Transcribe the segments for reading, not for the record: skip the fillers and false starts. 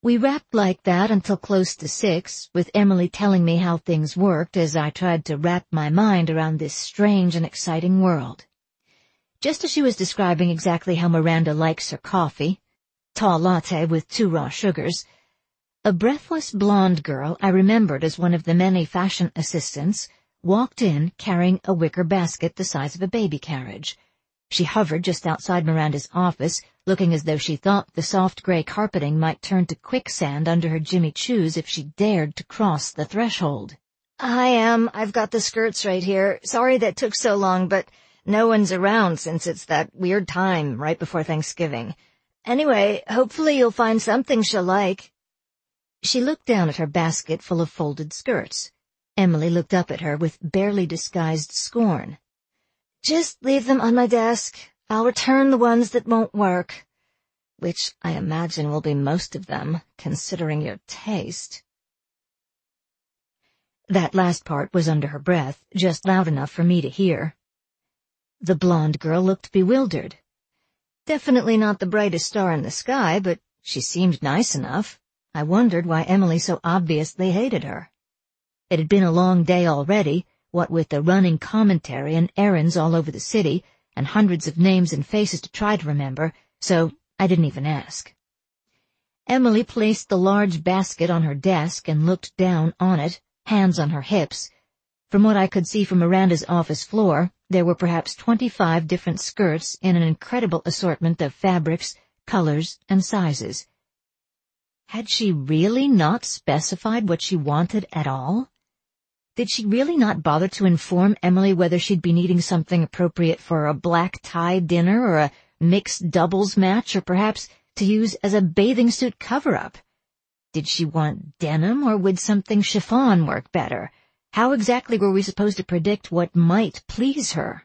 We rapped like that until close to 6, with Emily telling me how things worked as I tried to wrap my mind around this strange and exciting world. Just as she was describing exactly how Miranda likes her coffee, tall latte with 2 raw sugars, a breathless blonde girl I remembered as one of the many fashion assistants walked in carrying a wicker basket the size of a baby carriage. She hovered just outside Miranda's office, looking as though she thought the soft gray carpeting might turn to quicksand under her Jimmy Choos if she dared to cross the threshold. I've got the skirts right here. Sorry that took so long, but no one's around since it's that weird time right before Thanksgiving. Anyway, hopefully you'll find something she'll like. She looked down at her basket full of folded skirts. Emily looked up at her with barely disguised scorn. Just leave them on my desk. I'll return the ones that won't work. Which I imagine will be most of them, considering your taste. That last part was under her breath, just loud enough for me to hear. The blonde girl looked bewildered. Definitely not the brightest star in the sky, but she seemed nice enough. I wondered why Emily so obviously hated her. It had been a long day already, what with the running commentary and errands all over the city, and hundreds of names and faces to try to remember, so I didn't even ask. Emily placed the large basket on her desk and looked down on it, hands on her hips. From what I could see from Miranda's office floor, there were perhaps 25 different skirts in an incredible assortment of fabrics, colors, and sizes. Had she really not specified what she wanted at all? Did she really not bother to inform Emily whether she'd be needing something appropriate for a black tie dinner or a mixed doubles match or perhaps to use as a bathing suit cover-up? Did she want denim or would something chiffon work better? How exactly were we supposed to predict what might please her?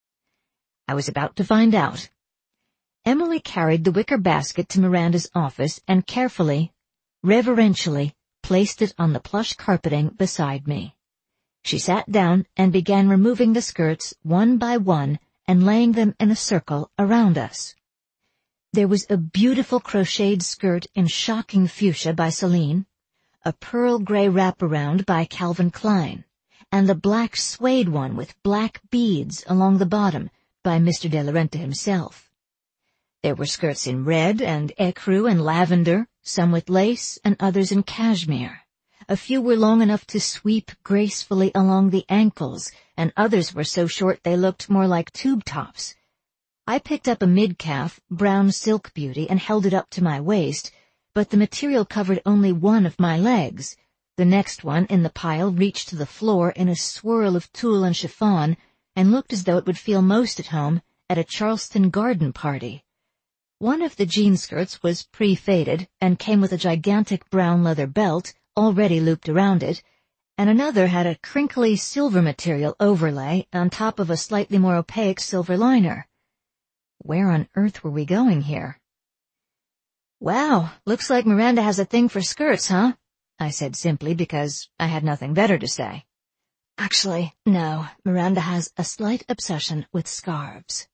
I was about to find out. Emily carried the wicker basket to Miranda's office and carefully, reverentially, placed it on the plush carpeting beside me. She sat down and began removing the skirts one by one and laying them in a circle around us. There was a beautiful crocheted skirt in shocking fuchsia by Celine, a pearl gray wraparound by Calvin Klein, and the black suede one with black beads along the bottom by Mr. De La Renta himself. There were skirts in red and ecru and lavender, some with lace and others in cashmere. A few were long enough to sweep gracefully along the ankles, and others were so short they looked more like tube tops. I picked up a mid-calf, brown silk beauty and held it up to my waist, but the material covered only one of my legs. The next one in the pile reached to the floor in a swirl of tulle and chiffon, and looked as though it would feel most at home at a Charleston garden party. One of the jean skirts was pre-faded and came with a gigantic brown leather belt, already looped around it, and another had a crinkly silver material overlay on top of a slightly more opaque silver liner. Where on earth were we going here? Wow, looks like Miranda has a thing for skirts, huh? I said simply because I had nothing better to say. Actually, no, Miranda has a slight obsession with scarves.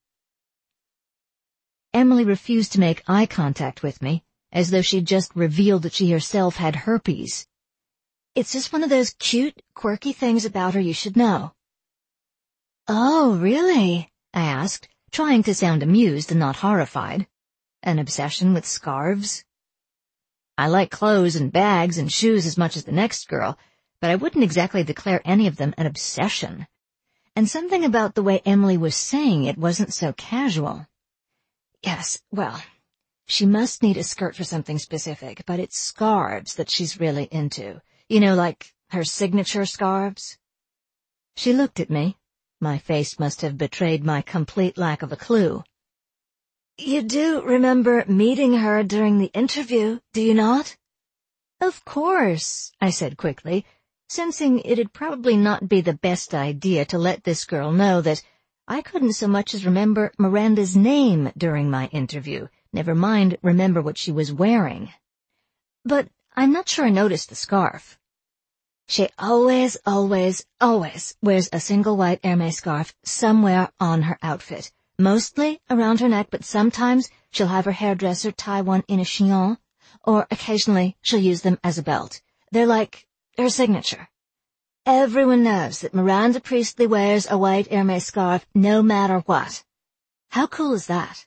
Emily refused to make eye contact with me, as though she'd just revealed that she herself had herpes. It's just one of those cute, quirky things about her you should know. Oh, really? I asked, trying to sound amused and not horrified. An obsession with scarves? I like clothes and bags and shoes as much as the next girl, but I wouldn't exactly declare any of them an obsession. And something about the way Emily was saying it wasn't so casual. Yes, well, she must need a skirt for something specific, but it's scarves that she's really into. You know, like her signature scarves. She looked at me. My face must have betrayed my complete lack of a clue. You do remember meeting her during the interview, do you not? Of course, I said quickly, sensing it'd probably not be the best idea to let this girl know that I couldn't so much as remember Miranda's name during my interview, never mind remember what she was wearing. But I'm not sure I noticed the scarf. She always wears a single white Hermès scarf somewhere on her outfit, mostly around her neck, but sometimes she'll have her hairdresser tie one in a chignon, or occasionally she'll use them as a belt. They're like her signature. Everyone knows that Miranda Priestley wears a white Hermes scarf no matter what. How cool is that?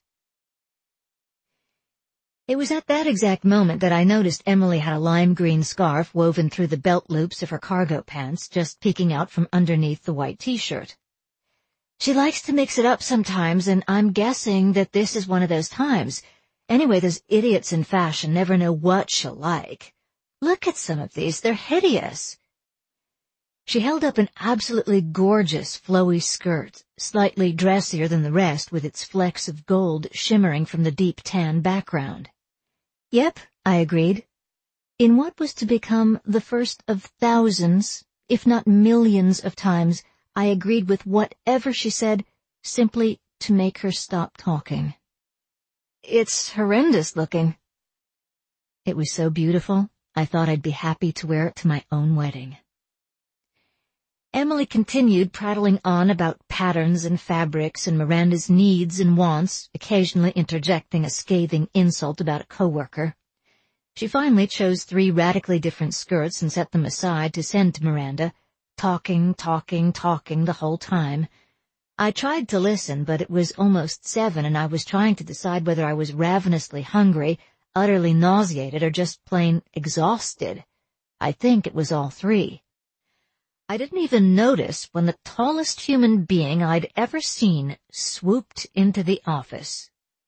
It was at that exact moment that I noticed Emily had a lime green scarf woven through the belt loops of her cargo pants, just peeking out from underneath the white t-shirt. She likes to mix it up sometimes, and I'm guessing that this is one of those times. Anyway, those idiots in fashion never know what she'll like. Look at some of these, they're hideous. She held up an absolutely gorgeous flowy skirt, slightly dressier than the rest with its flecks of gold shimmering from the deep tan background. Yep, I agreed. In what was to become the first of thousands, if not millions of times, I agreed with whatever she said, simply to make her stop talking. It's horrendous looking. It was so beautiful, I thought I'd be happy to wear it to my own wedding. Emily continued prattling on about patterns and fabrics and Miranda's needs and wants, occasionally interjecting a scathing insult about a coworker. She finally chose 3 radically different skirts and set them aside to send to Miranda, talking the whole time. I tried to listen, but it was almost 7 and I was trying to decide whether I was ravenously hungry, utterly nauseated, or just plain exhausted. I think it was all 3. I didn't even notice when the tallest human being I'd ever seen swooped into the office.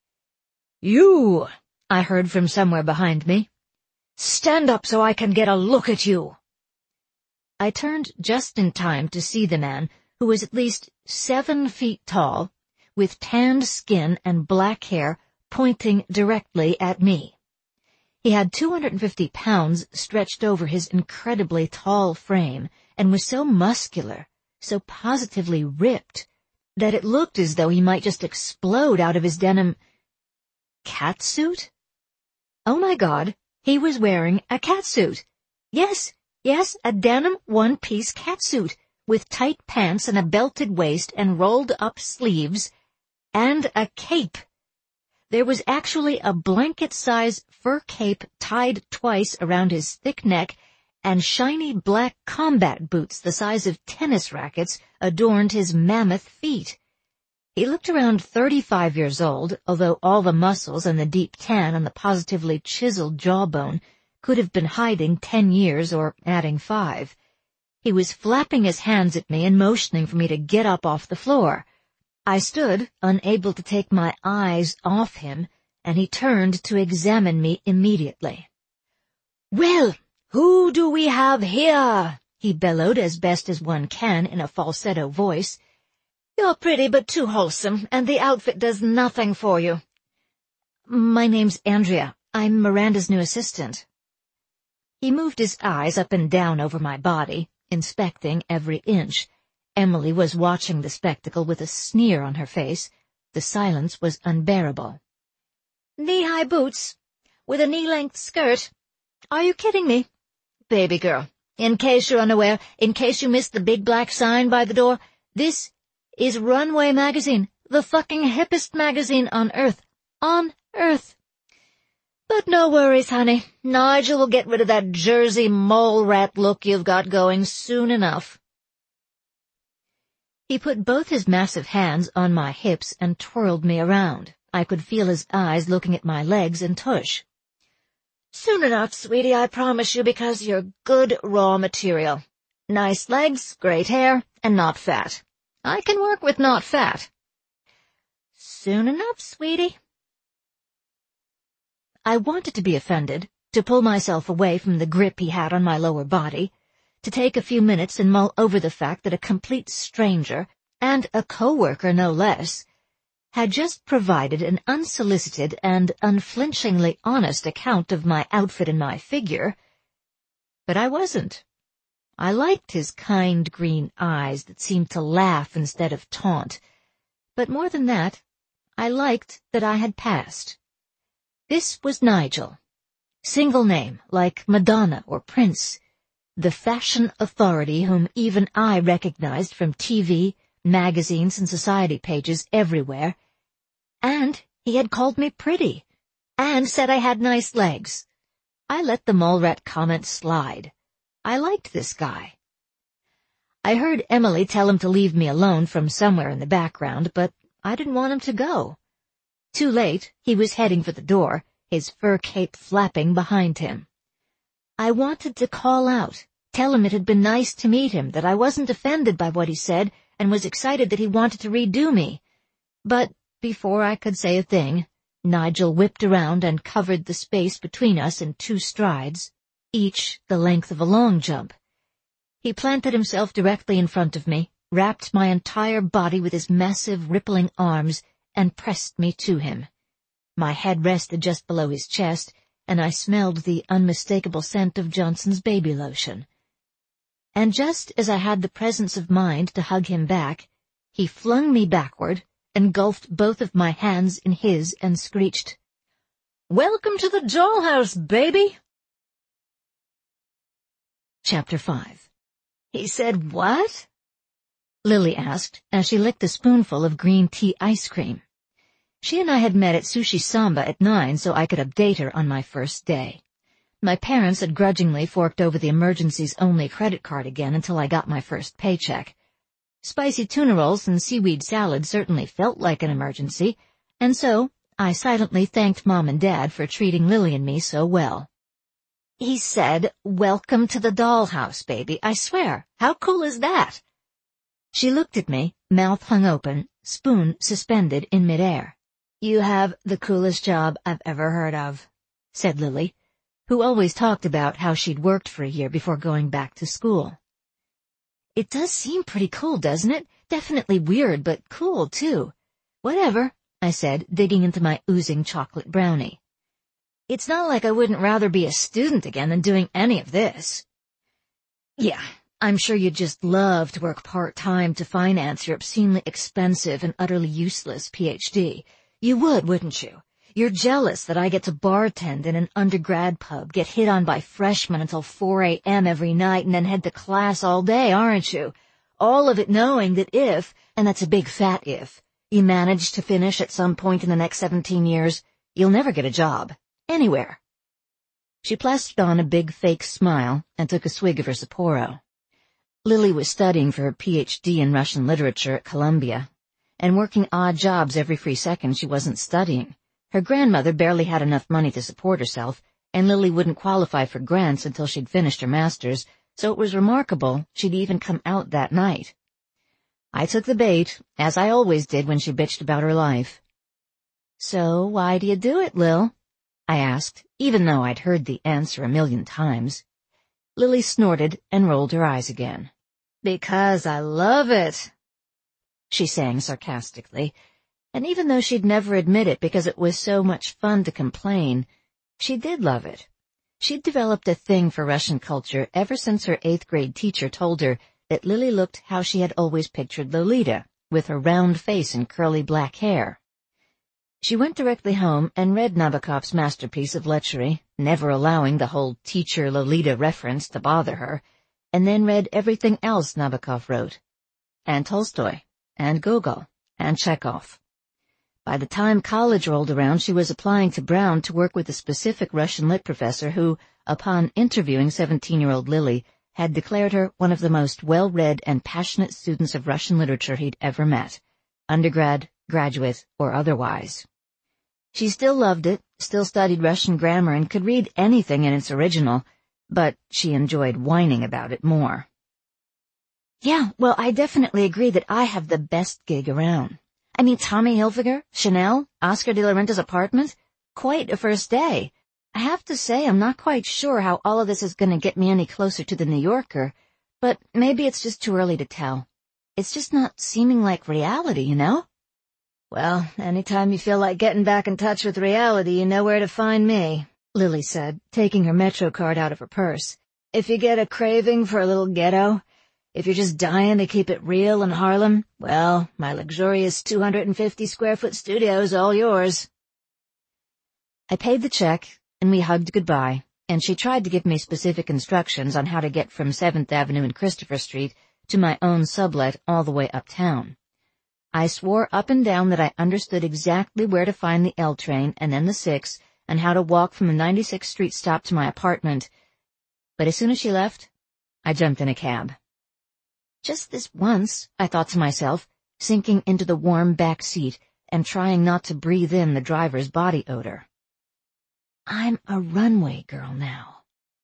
"You!" I heard from somewhere behind me. "Stand up so I can get a look at you." I turned just in time to see the man, who was at least 7 feet tall, with tanned skin and black hair, pointing directly at me. He had 250 pounds stretched over his incredibly tall frame, and was so muscular, so positively ripped, that it looked as though he might just explode out of his denim catsuit. Oh my God, he was wearing a catsuit. Yes, a denim one-piece catsuit, with tight pants and a belted waist and rolled-up sleeves, and a cape. There was actually a blanket-size fur cape tied twice around his thick neck, and shiny black combat boots the size of tennis rackets adorned his mammoth feet. He looked around 35 years old, although all the muscles and the deep tan on the positively chiseled jawbone could have been hiding 10 years or adding 5. He was flapping his hands at me and motioning for me to get up off the floor. I stood, unable to take my eyes off him, and he turned to examine me immediately. "Well, who do we have here?" he bellowed as best as one can in a falsetto voice. "You're pretty but too wholesome, and the outfit does nothing for you." "My name's Andrea. I'm Miranda's new assistant." He moved his eyes up and down over my body, inspecting every inch. Emily was watching the spectacle with a sneer on her face. The silence was unbearable. "Knee-high boots, with a knee-length skirt. Are you kidding me? Baby girl, in case you're unaware, in case you missed the big black sign by the door, this is Runway Magazine, the fucking hippest magazine on Earth. On Earth. But no worries, honey. Nigel will get rid of that Jersey mole rat look you've got going soon enough." He put both his massive hands on my hips and twirled me around. I could feel his eyes looking at my legs and tush. "Soon enough, sweetie, I promise you, because you're good raw material. Nice legs, great hair, and not fat. I can work with not fat." "Soon enough, sweetie." I wanted to be offended, to pull myself away from the grip he had on my lower body, to take a few minutes and mull over the fact that a complete stranger, and a coworker no less, had just provided an unsolicited and unflinchingly honest account of my outfit and my figure. But I wasn't. I liked his kind green eyes that seemed to laugh instead of taunt. But more than that, I liked that I had passed. This was Nigel. Single name, like Madonna or Prince. The fashion authority whom even I recognized from TV, magazines, and society pages everywhere. And he had called me pretty, and said I had nice legs. I let the mole rat comment slide. I liked this guy. I heard Emily tell him to leave me alone from somewhere in the background, but I didn't want him to go. Too late, he was heading for the door, his fur cape flapping behind him. I wanted to call out, tell him it had been nice to meet him, that I wasn't offended by what he said, and was excited that he wanted to redo me. But before I could say a thing, Nigel whipped around and covered the space between us in 2 strides, each the length of a long jump. He planted himself directly in front of me, wrapped my entire body with his massive, rippling arms, and pressed me to him. My head rested just below his chest, and I smelled the unmistakable scent of Johnson's baby lotion. And just as I had the presence of mind to hug him back, he flung me backward, engulfed both of my hands in his, and screeched, "Welcome to the dollhouse, baby!" Chapter 5. He said what? Lily asked as she licked a spoonful of green tea ice cream. She and I had met at Sushi Samba at 9 so I could update her on my first day. My parents had grudgingly forked over the emergencies-only credit card again until I got my first paycheck. Spicy tuna rolls and seaweed salad certainly felt like an emergency, and so I silently thanked Mom and Dad for treating Lily and me so well. He said, "Welcome to the dollhouse, baby. I swear, how cool is that?" She looked at me, mouth hung open, spoon suspended in midair. "You have the coolest job I've ever heard of," said Lily, who always talked about how she'd worked for a year before going back to school. "It does seem pretty cool, doesn't it? Definitely weird, but cool, too." "Whatever," I said, digging into my oozing chocolate brownie. "It's not like I wouldn't rather be a student again than doing any of this." "Yeah, I'm sure you'd just love to work part-time to finance your obscenely expensive and utterly useless PhD. You would, wouldn't you? You're jealous that I get to bartend in an undergrad pub, get hit on by freshmen until 4 a.m. every night, and then head to class all day, aren't you? All of it knowing that if, and that's a big fat if, you manage to finish at some point in the next 17 years, you'll never get a job. Anywhere." She plastered on a big fake smile and took a swig of her Sapporo. Lily was studying for her PhD in Russian literature at Columbia, and working odd jobs every free second she wasn't studying. Her grandmother barely had enough money to support herself, and Lily wouldn't qualify for grants until she'd finished her master's, so it was remarkable she'd even come out that night. I took the bait, as I always did when she bitched about her life. "So why do you do it, Lil?" I asked, even though I'd heard the answer a million times. Lily snorted and rolled her eyes again. "Because I love it," she sang sarcastically, and even though she'd never admit it because it was so much fun to complain, she did love it. She'd developed a thing for Russian culture ever since her 8th-grade teacher told her that Lily looked how she had always pictured Lolita, with her round face and curly black hair. She went directly home and read Nabokov's masterpiece of lechery, never allowing the whole teacher Lolita reference to bother her, and then read everything else Nabokov wrote, and Tolstoy, and Gogol, and Chekhov. By the time college rolled around, she was applying to Brown to work with a specific Russian lit professor who, upon interviewing 17-year-old Lily, had declared her one of the most well-read and passionate students of Russian literature he'd ever met, undergrad, graduate, or otherwise. She still loved it, still studied Russian grammar, and could read anything in its original, but she enjoyed whining about it more. "Yeah, well, I definitely agree that I have the best gig around. I mean, Tommy Hilfiger, Chanel, Oscar de la Renta's apartment, quite a first day. I have to say I'm not quite sure how all of this is going to get me any closer to the New Yorker, but maybe it's just too early to tell. It's just not seeming like reality, you know?" "Well, anytime you feel like getting back in touch with reality, you know where to find me," Lily said, taking her Metro card out of her purse. "If you get a craving for a little ghetto, if you're just dying to keep it real in Harlem, well, my luxurious 250-square-foot studio's all yours." I paid the check, and we hugged goodbye, and she tried to give me specific instructions on how to get from 7th Avenue and Christopher Street to my own sublet all the way uptown. I swore up and down that I understood exactly where to find the L train and then the 6, and how to walk from the 96th Street stop to my apartment. But as soon as she left, I jumped in a cab. Just this once, I thought to myself, sinking into the warm back seat and trying not to breathe in the driver's body odor. I'm a runway girl now.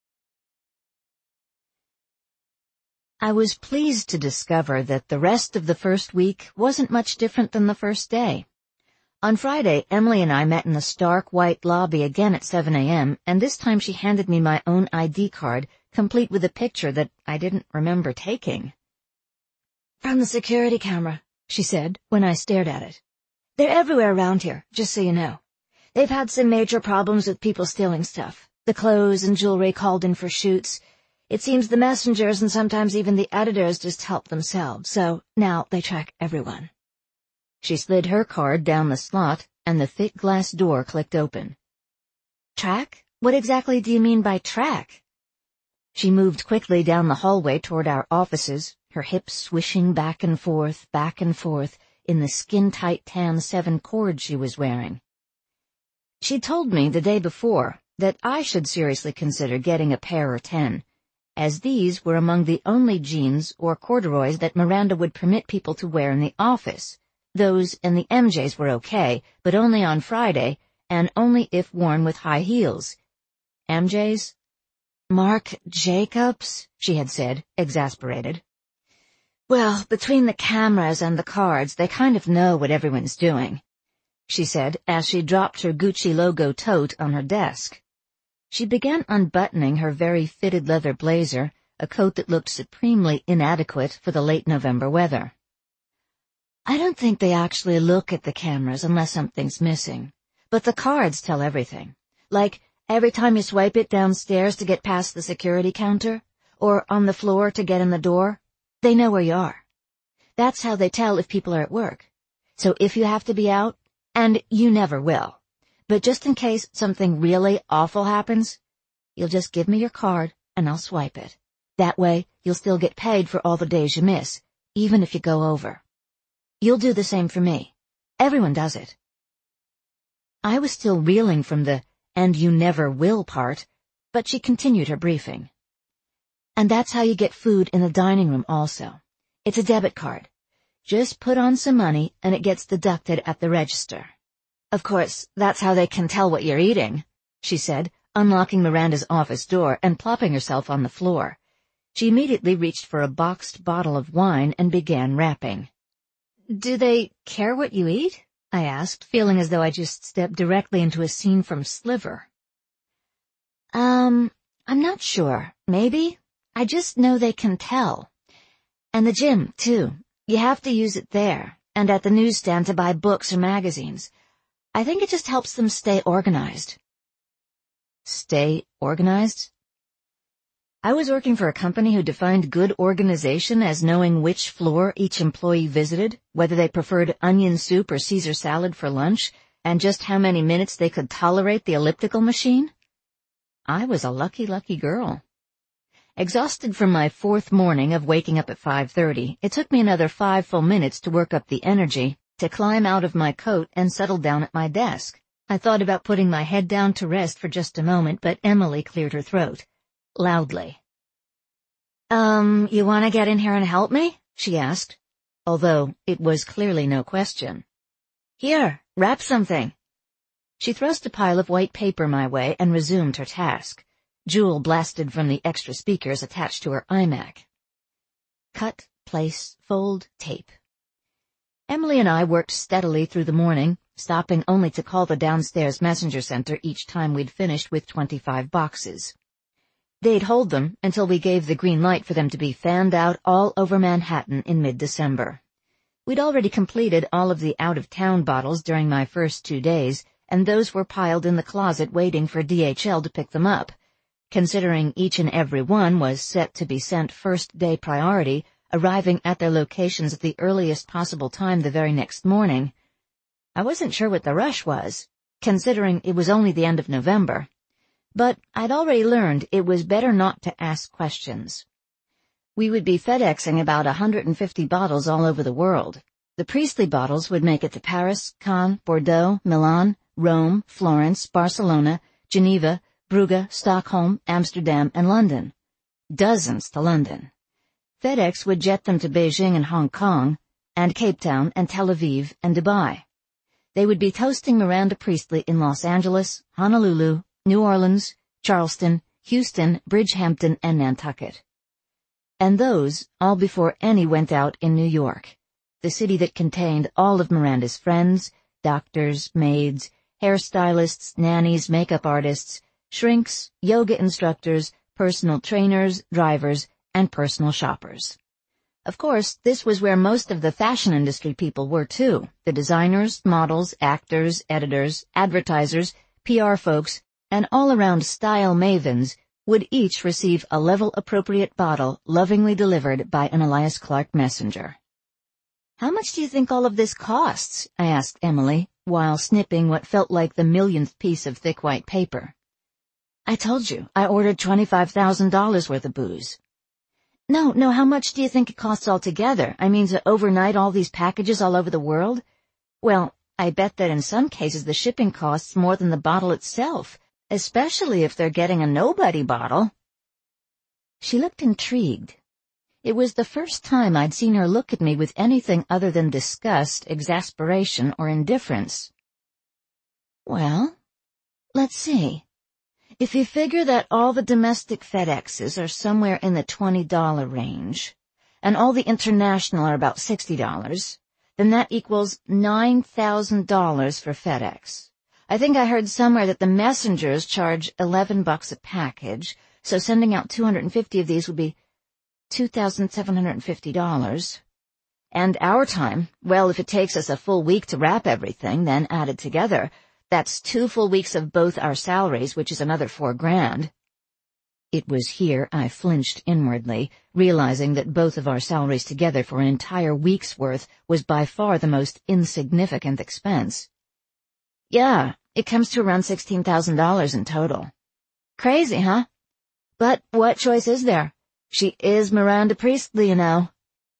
I was pleased to discover that the rest of the first week wasn't much different than the first day. On Friday, Emily and I met in the stark white lobby again at 7 a.m., and this time she handed me my own ID card, complete with a picture that I didn't remember taking. "From the security camera," she said when I stared at it. "They're everywhere around here, just so you know. They've had some major problems with people stealing stuff. The clothes and jewelry called in for shoots. It seems the messengers and sometimes even the editors just help themselves, so now they track everyone." She slid her card down the slot, and the thick glass door clicked open. "Track? What exactly do you mean by track?" She moved quickly down the hallway toward our offices, her hips swishing back and forth, in the skin-tight tan 7 cord she was wearing. She told me the day before that I should seriously consider getting a pair or 10, as these were among the only jeans or corduroys that Miranda would permit people to wear in the office. Those and the MJs were okay, but only on Friday, and only if worn with high heels. MJs? "Marc Jacobs," she had said, exasperated. "Well, between the cameras and the cards, they kind of know what everyone's doing," she said as she dropped her Gucci logo tote on her desk. She began unbuttoning her very fitted leather blazer, a coat that looked supremely inadequate for the late November weather. "I don't think they actually look at the cameras unless something's missing. But the cards tell everything. Like, every time you swipe it downstairs to get past the security counter, or on the floor to get in the door, they know where you are. That's how they tell if people are at work. So if you have to be out, and you never will, but just in case something really awful happens, you'll just give me your card and I'll swipe it. That way, you'll still get paid for all the days you miss, even if you go over. You'll do the same for me. Everyone does it." I was still reeling from the "and you never will" part, but she continued her briefing. "And that's how you get food in the dining room also. It's a debit card. Just put on some money and it gets deducted at the register. Of course, that's how they can tell what you're eating," she said, unlocking Miranda's office door and plopping herself on the floor. She immediately reached for a boxed bottle of wine and began rapping. "Do they care what you eat?" I asked, feeling as though I just stepped directly into a scene from Sliver. I'm not sure. Maybe. I just know they can tell. And the gym, too. You have to use it there, and at the newsstand to buy books or magazines. I think it just helps them stay organized." Stay organized? I was working for a company who defined good organization as knowing which floor each employee visited, whether they preferred onion soup or Caesar salad for lunch, and just how many minutes they could tolerate the elliptical machine? I was a lucky, lucky girl. Exhausted from my 4th morning of waking up at 5:30, it took me another 5 full minutes to work up the energy to climb out of my coat and settle down at my desk. I thought about putting my head down to rest for just a moment, but Emily cleared her throat. Loudly. You want to get in here and help me?" she asked, although it was clearly no question. "Here, wrap something." She thrust a pile of white paper my way and resumed her task. Jewel blasted from the extra speakers attached to her iMac. Cut, place, fold, tape. Emily and I worked steadily through the morning, stopping only to call the downstairs messenger center each time we'd finished with 25 boxes. They'd hold them until we gave the green light for them to be fanned out all over Manhattan in mid-December. We'd already completed all of the out-of-town bottles during my first 2 days, and those were piled in the closet waiting for DHL to pick them up. Considering each and every one was set to be sent first-day priority, arriving at their locations at the earliest possible time the very next morning, I wasn't sure what the rush was, considering it was only the end of November. But I'd already learned it was better not to ask questions. We would be FedExing about 150 bottles all over the world. The Priestley bottles would make it to Paris, Cannes, Bordeaux, Milan, Rome, Florence, Barcelona, Geneva, Brugge, Stockholm, Amsterdam, and London. Dozens to London. FedEx would jet them to Beijing and Hong Kong, and Cape Town and Tel Aviv and Dubai. They would be toasting Miranda Priestley in Los Angeles, Honolulu, New Orleans, Charleston, Houston, Bridgehampton, and Nantucket. And those all before any went out in New York, the city that contained all of Miranda's friends, doctors, maids, hairstylists, nannies, makeup artists, shrinks, yoga instructors, personal trainers, drivers, and personal shoppers. Of course, this was where most of the fashion industry people were too, the designers, models, actors, editors, advertisers, PR folks, and all-around style mavens would each receive a level-appropriate bottle lovingly delivered by an Elias Clark messenger. "How much do you think all of this costs?" I asked Emily, while snipping what felt like the millionth piece of thick white paper. "I told you, I ordered $25,000 worth of booze." No, how much do you think it costs altogether? I mean, to overnight all these packages all over the world? Well, I bet that in some cases the shipping costs more than the bottle itself, especially if they're getting a nobody bottle." She looked intrigued. It was the first time I'd seen her look at me with anything other than disgust, exasperation, or indifference. "Well, let's see. If you figure that all the domestic FedExes are somewhere in the $20 range, and all the international are about $60, then that equals $9,000 for FedEx. I think I heard somewhere that the messengers charge $11 a package, so sending out 250 of these would be $2,750. And our time, well, if it takes us a full week to wrap everything, then added together, that's 2 full weeks of both our salaries, which is another $4,000. It was here I flinched inwardly, realizing that both of our salaries together for an entire week's worth was by far the most insignificant expense. "Yeah, it comes to around $16,000 in total." "Crazy, huh? But what choice is there? She is Miranda Priestley, you know."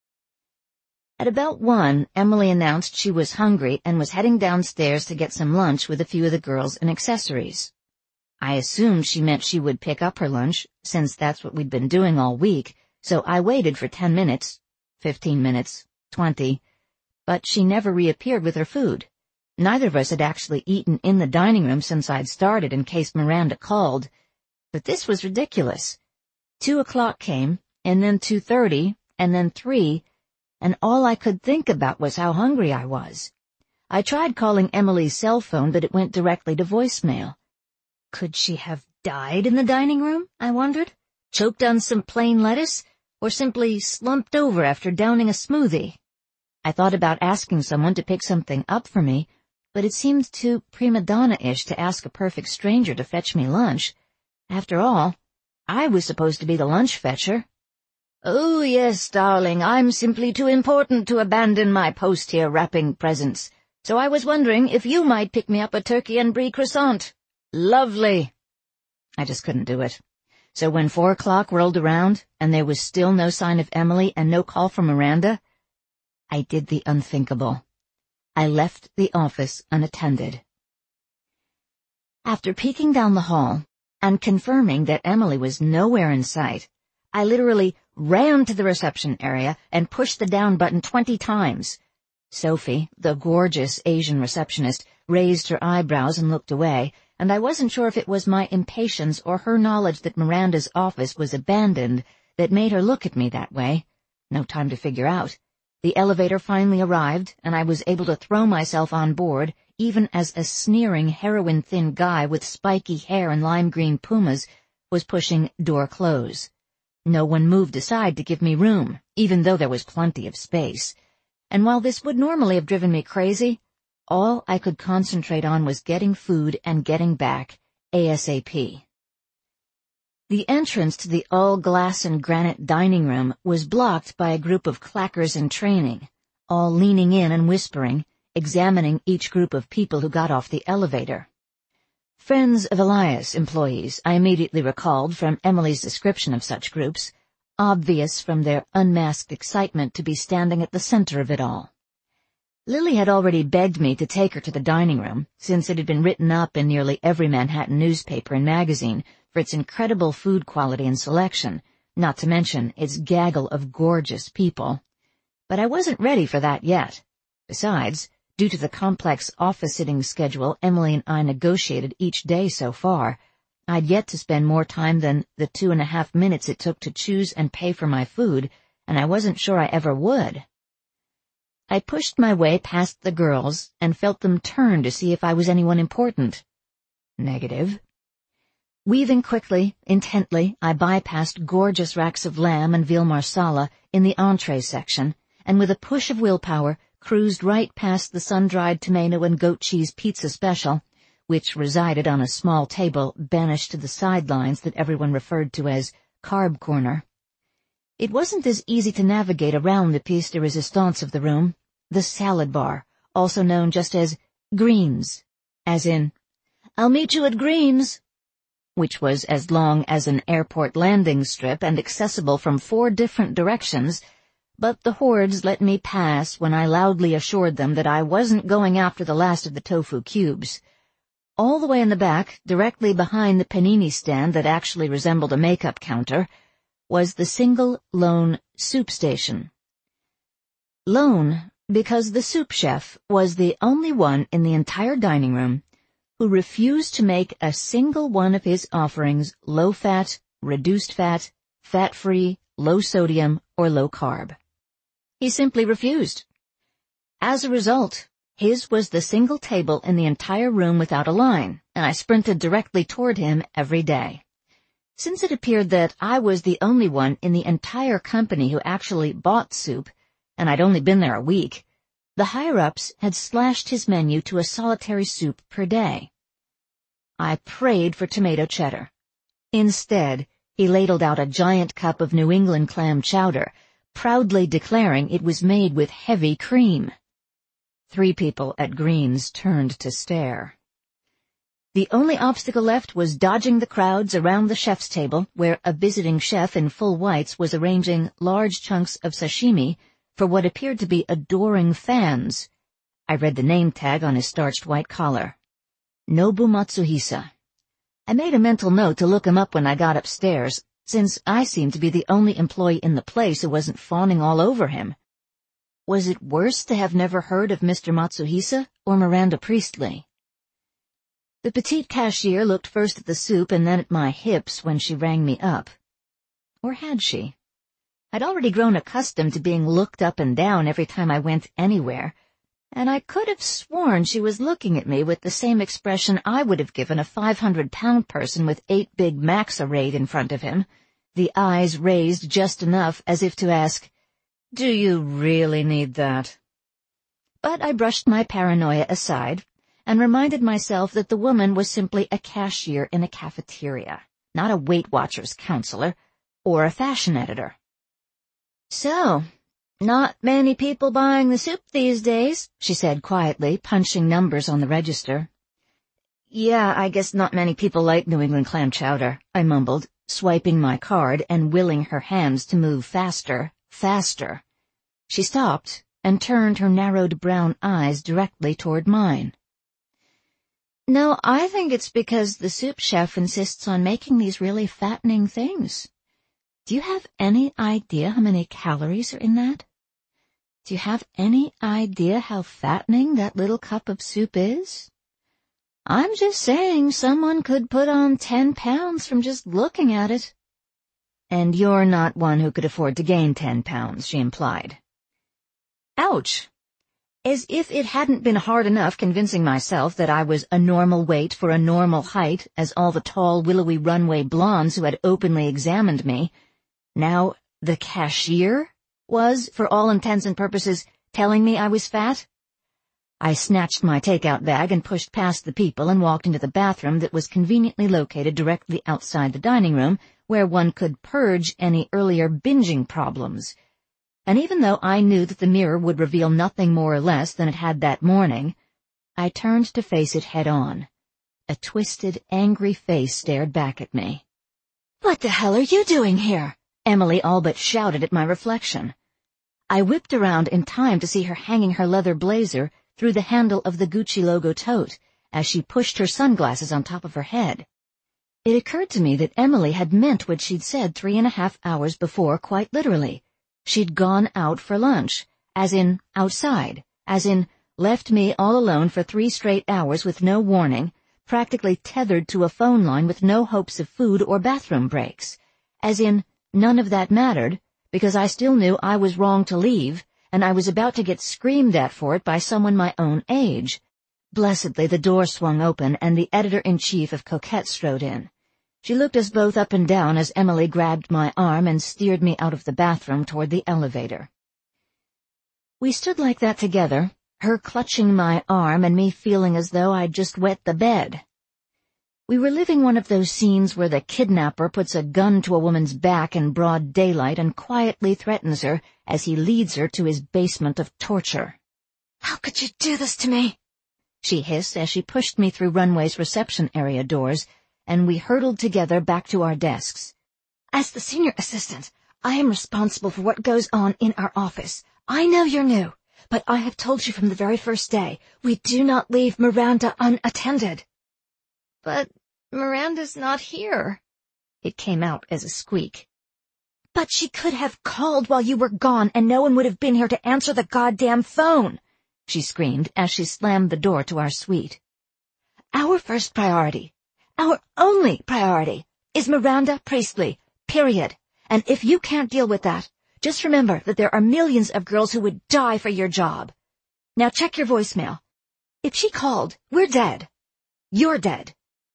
At about 1, Emily announced she was hungry and was heading downstairs to get some lunch with a few of the girls and accessories. I assumed she meant she would pick up her lunch, since that's what we'd been doing all week, so I waited for 10 minutes, 15 minutes, 20, but she never reappeared with her food. Neither of us had actually eaten in the dining room since I'd started in case Miranda called, but this was ridiculous. 2 o'clock came, and then 2:30, and then 3, and all I could think about was how hungry I was. I tried calling Emily's cell phone, but it went directly to voicemail. Could she have died in the dining room, I wondered? Choked on some plain lettuce, or simply slumped over after downing a smoothie? I thought about asking someone to pick something up for me, but it seemed too prima donna-ish to ask a perfect stranger to fetch me lunch. After all, I was supposed to be the lunch fetcher. "Oh, yes, darling, I'm simply too important to abandon my post here wrapping presents, so I was wondering if you might pick me up a turkey and brie croissant." "Lovely." I just couldn't do it. So when 4 o'clock rolled around, and there was still no sign of Emily and no call from Miranda, I did the unthinkable. I left the office unattended. After peeking down the hall, and confirming that Emily was nowhere in sight, I literally ran to the reception area and pushed the down button 20 times. Sophie, the gorgeous Asian receptionist, raised her eyebrows and looked away, and I wasn't sure if it was my impatience or her knowledge that Miranda's office was abandoned that made her look at me that way. No time to figure out. The elevator finally arrived, and I was able to throw myself on board, even as a sneering heroin-thin guy with spiky hair and lime-green pumas was pushing "door close." No one moved aside to give me room, even though there was plenty of space. And while this would normally have driven me crazy, all I could concentrate on was getting food and getting back, ASAP. The entrance to the all-glass and granite dining room was blocked by a group of clackers in training, all leaning in and whispering, examining each group of people who got off the elevator. Friends of Elias employees, I immediately recalled from Emily's description of such groups, obvious from their unmasked excitement to be standing at the center of it all. Lily had already begged me to take her to the dining room, since it had been written up in nearly every Manhattan newspaper and magazine for its incredible food quality and selection, not to mention its gaggle of gorgeous people. But I wasn't ready for that yet. Besides, due to the complex office-sitting schedule Emily and I negotiated each day so far, I'd yet to spend more time than the 2.5 minutes it took to choose and pay for my food, and I wasn't sure I ever would. I pushed my way past the girls and felt them turn to see if I was anyone important. Negative. Weaving quickly, intently, I bypassed gorgeous racks of lamb and veal marsala in the entree section, and with a push of willpower, cruised right past the sun-dried tomato and goat cheese pizza special, which resided on a small table banished to the sidelines that everyone referred to as carb corner. It wasn't as easy to navigate around the piece de resistance of the room, the salad bar, also known just as Greens, as in, "I'll meet you at Greens," which was as long as an airport landing strip and accessible from 4 different directions, but the hordes let me pass when I loudly assured them that I wasn't going after the last of the tofu cubes. All the way in the back, directly behind the panini stand that actually resembled a makeup counter, was the single lone soup station. Lone, because the soup chef was the only one in the entire dining room who refused to make a single one of his offerings low-fat, reduced-fat, fat-free, low-sodium, or low-carb. He simply refused. As a result, his was the single table in the entire room without a line, and I sprinted directly toward him every day. Since it appeared that I was the only one in the entire company who actually bought soup, and I'd only been there a week, the higher-ups had slashed his menu to a solitary soup per day. I prayed for tomato cheddar. Instead, he ladled out a giant cup of New England clam chowder, proudly declaring it was made with heavy cream. 3 people at Greens turned to stare. The only obstacle left was dodging the crowds around the chef's table, where a visiting chef in full whites was arranging large chunks of sashimi for what appeared to be adoring fans. I read the name tag on his starched white collar. Nobu Matsuhisa. I made a mental note to look him up when I got upstairs, since I seemed to be the only employee in the place who wasn't fawning all over him. Was it worse to have never heard of Mr. Matsuhisa or Miranda Priestley? The petite cashier looked first at the soup and then at my hips when she rang me up. Or had she? I'd already grown accustomed to being looked up and down every time I went anywhere, and I could have sworn she was looking at me with the same expression I would have given a 500-pound person with 8 Big Macs arrayed in front of him, the eyes raised just enough as if to ask, "Do you really need that?" But I brushed my paranoia aside and reminded myself that the woman was simply a cashier in a cafeteria, not a Weight Watchers counselor or a fashion editor. "So, not many people buying the soup these days," she said quietly, punching numbers on the register. "Yeah, I guess not many people like New England clam chowder," I mumbled, swiping my card and willing her hands to move faster, faster. She stopped and turned her narrowed brown eyes directly toward mine. "No, I think it's because the soup chef insists on making these really fattening things. Do you have any idea how many calories are in that? Do you have any idea how fattening that little cup of soup is? I'm just saying someone could put on 10 pounds from just looking at it." "And you're not one who could afford to gain 10 pounds, she implied. Ouch! As if it hadn't been hard enough convincing myself that I was a normal weight for a normal height as all the tall, willowy runway blondes who had openly examined me. Now, the cashier was, for all intents and purposes, telling me I was fat? I snatched my takeout bag and pushed past the people and walked into the bathroom that was conveniently located directly outside the dining room, where one could purge any earlier binging problems. And even though I knew that the mirror would reveal nothing more or less than it had that morning, I turned to face it head-on. A twisted, angry face stared back at me. "What the hell are you doing here?" Emily all but shouted at my reflection. I whipped around in time to see her hanging her leather blazer through the handle of the Gucci logo tote as she pushed her sunglasses on top of her head. It occurred to me that Emily had meant what she'd said 3.5 hours before quite literally. She'd gone out for lunch, as in outside, as in left me all alone for 3 straight hours with no warning, practically tethered to a phone line with no hopes of food or bathroom breaks, as in none of that mattered, because I still knew I was wrong to leave, and I was about to get screamed at for it by someone my own age. Blessedly, the door swung open, and the editor-in-chief of Coquette strode in. She looked us both up and down as Emily grabbed my arm and steered me out of the bathroom toward the elevator. We stood like that together, her clutching my arm and me feeling as though I'd just wet the bed. We were living one of those scenes where the kidnapper puts a gun to a woman's back in broad daylight and quietly threatens her as he leads her to his basement of torture. "How could you do this to me?" she hissed as she pushed me through runway's reception area doors, and we hurtled together back to our desks. "As the senior assistant, I am responsible for what goes on in our office. I know you're new, but I have told you from the very first day, we do not leave Miranda unattended." "But Miranda's not here." It came out as a squeak. "But she could have called while you were gone, and no one would have been here to answer the goddamn phone," she screamed as she slammed the door to our suite. "Our first priority, our only priority, is Miranda Priestley, period. And if you can't deal with that, just remember that there are millions of girls who would die for your job. Now check your voicemail. If she called, we're dead. You're dead."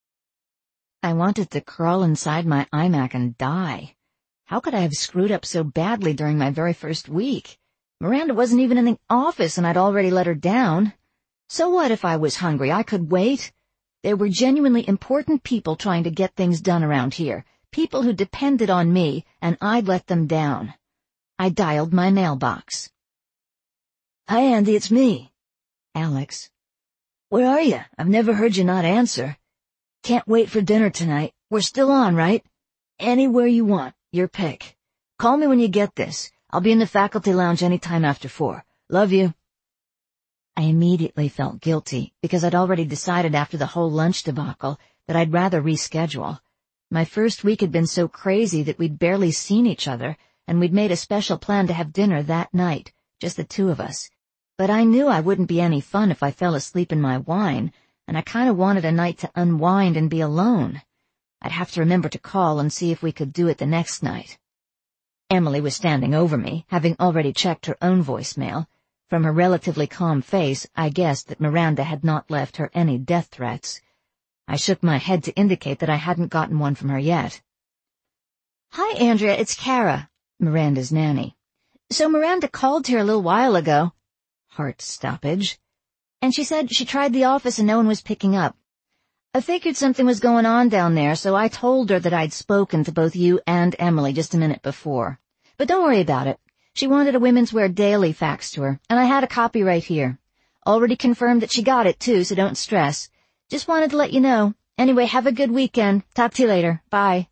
I wanted to crawl inside my iMac and die. How could I have screwed up so badly during my very first week? Miranda wasn't even in the office and I'd already let her down. So what if I was hungry? I could wait. There were genuinely important people trying to get things done around here, people who depended on me, and I'd let them down. I dialed my mailbox. "Hi, Andy, it's me." "Alex." "Where are you? I've never heard you not answer. Can't wait for dinner tonight. We're still on, right? Anywhere you want, your pick. Call me when you get this. I'll be in the faculty lounge any time after 4. Love you." I immediately felt guilty because I'd already decided after the whole lunch debacle that I'd rather reschedule. My first week had been so crazy that we'd barely seen each other, and we'd made a special plan to have dinner that night, just the 2 of us. But I knew I wouldn't be any fun if I fell asleep in my wine, and I kind of wanted a night to unwind and be alone. I'd have to remember to call and see if we could do it the next night. Emily was standing over me, having already checked her own voicemail. From her relatively calm face, I guessed that Miranda had not left her any death threats. I shook my head to indicate that I hadn't gotten one from her yet. "Hi, Andrea, it's Kara," Miranda's nanny. "So Miranda called here a little while ago." Heart stoppage. "And she said she tried the office and no one was picking up. I figured something was going on down there, so I told her that I'd spoken to both you and Emily just a minute before. But don't worry about it. She wanted a Women's Wear Daily faxed to her, and I had a copy right here. Already confirmed that she got it, too, so don't stress. Just wanted to let you know. Anyway, have a good weekend. Talk to you later. Bye."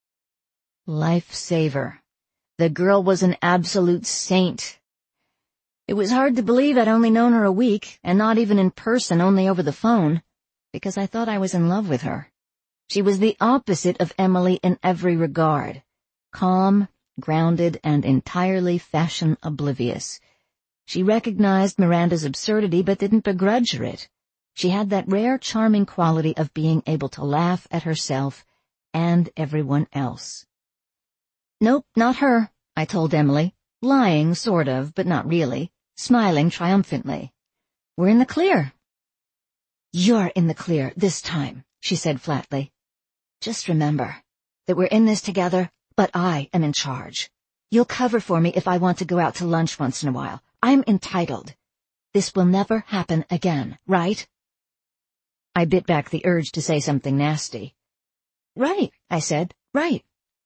Lifesaver. The girl was an absolute saint. It was hard to believe I'd only known her a week, and not even in person, only over the phone, because I thought I was in love with her. She was the opposite of Emily in every regard. Calm, grounded, and entirely fashion oblivious. She recognized Miranda's absurdity but didn't begrudge her it. She had that rare charming quality of being able to laugh at herself and everyone else. "Nope, not her," I told Emily, lying sort of, but not really, smiling triumphantly. "We're in the clear." "You're in the clear this time," she said flatly. "Just remember that we're in this together, but I am in charge. You'll cover for me if I want to go out to lunch once in a while. I'm entitled. This will never happen again, right?" I bit back the urge to say something nasty. "Right," I said, "right."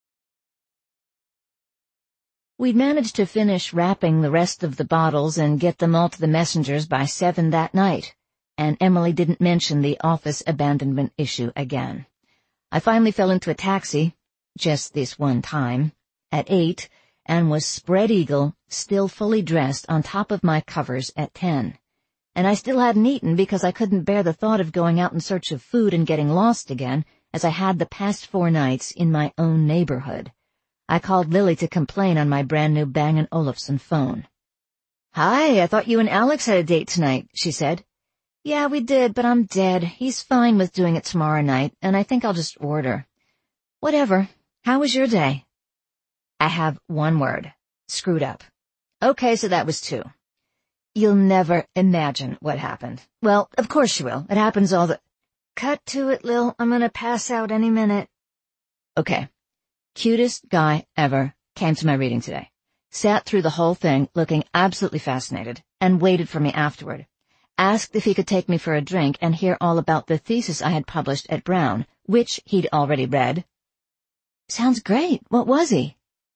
We'd managed to finish wrapping the rest of the bottles and get them all to the messengers by 7 that night, and Emily didn't mention the office abandonment issue again. I finally fell into a taxi, just this one time, at 8, and was spread-eagle, still fully dressed on top of my covers at 10. And I still hadn't eaten because I couldn't bear the thought of going out in search of food and getting lost again, as I had the past 4 nights in my own neighborhood. I called Lily to complain on my brand-new Bang & Olufsen phone. "Hi, I thought you and Alex had a date tonight," she said. "Yeah, we did, but I'm dead. He's fine with doing it tomorrow night, and I think I'll just order." "Whatever. How was your day?" "I have one word. Screwed up." "Okay, so that was 2. You'll never imagine what happened." "Well, of course you will. It happens all the—" "Cut to it, Lil. I'm gonna pass out any minute." "Okay. Cutest guy ever came to my reading today. Sat through the whole thing looking absolutely fascinated and waited for me afterward. Asked if he could take me for a drink and hear all about the thesis I had published at Brown, which he'd already read." "Sounds great. What was he?"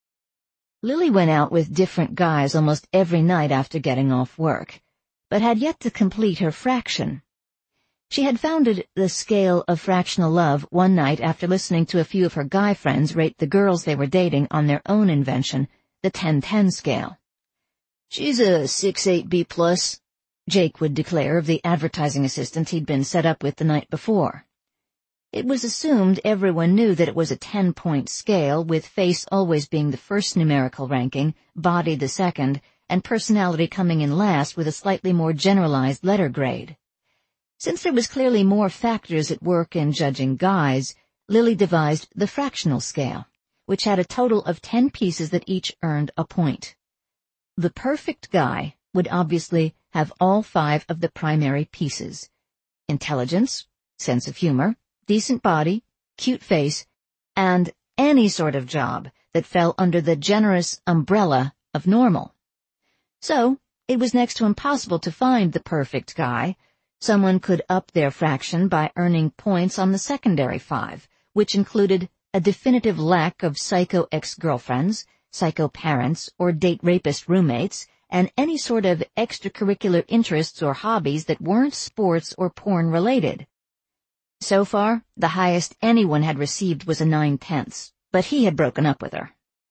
Lily went out with different guys almost every night after getting off work, but had yet to complete her fraction. She had founded the Scale of Fractional Love one night after listening to a few of her guy friends rate the girls they were dating on their own invention, the 10-10 scale. "She's a 6-8 B+, Jake would declare of the advertising assistant he'd been set up with the night before. It was assumed everyone knew that it was a 10-point scale, with face always being the first numerical ranking, body the second, and personality coming in last with a slightly more generalized letter grade. Since there was clearly more factors at work in judging guys, Lily devised the fractional scale, which had a total of 10 pieces that each earned a point. The perfect guy would obviously have all 5 of the primary pieces: intelligence, sense of humor, decent body, cute face, and any sort of job that fell under the generous umbrella of normal. So, it was next to impossible to find the perfect guy. Someone could up their fraction by earning points on the secondary 5, which included a definitive lack of psycho ex-girlfriends, psycho parents, or date rapist roommates, and any sort of extracurricular interests or hobbies that weren't sports or porn-related. So far, the highest anyone had received was a 9/10, but he had broken up with her.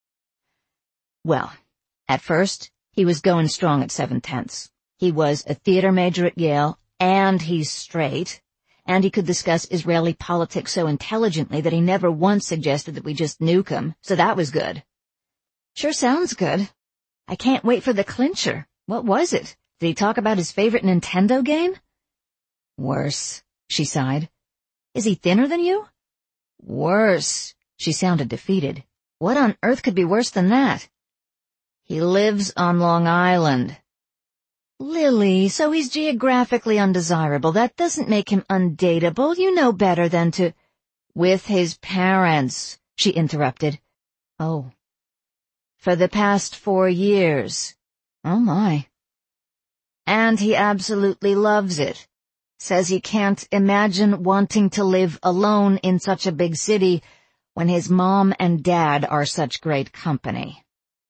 Well, at first, he was going strong at 7/10. He was a theater major at Yale, and he's straight, and he could discuss Israeli politics so intelligently that he never once suggested that we just nuke him, so that was good. "Sure sounds good. I can't wait for the clincher. What was it? Did he talk about his favorite Nintendo game?" "Worse," she sighed. "Is he thinner than you?" "Worse." She sounded defeated. "What on earth could be worse than that?" "He lives on Long Island." "Lily, so he's geographically undesirable. That doesn't make him undateable. You know better than to—" "With his parents," she interrupted. "Oh. For the past 4 years. Oh my. And he absolutely loves it. Says he can't imagine wanting to live alone in such a big city when his mom and dad are such great company."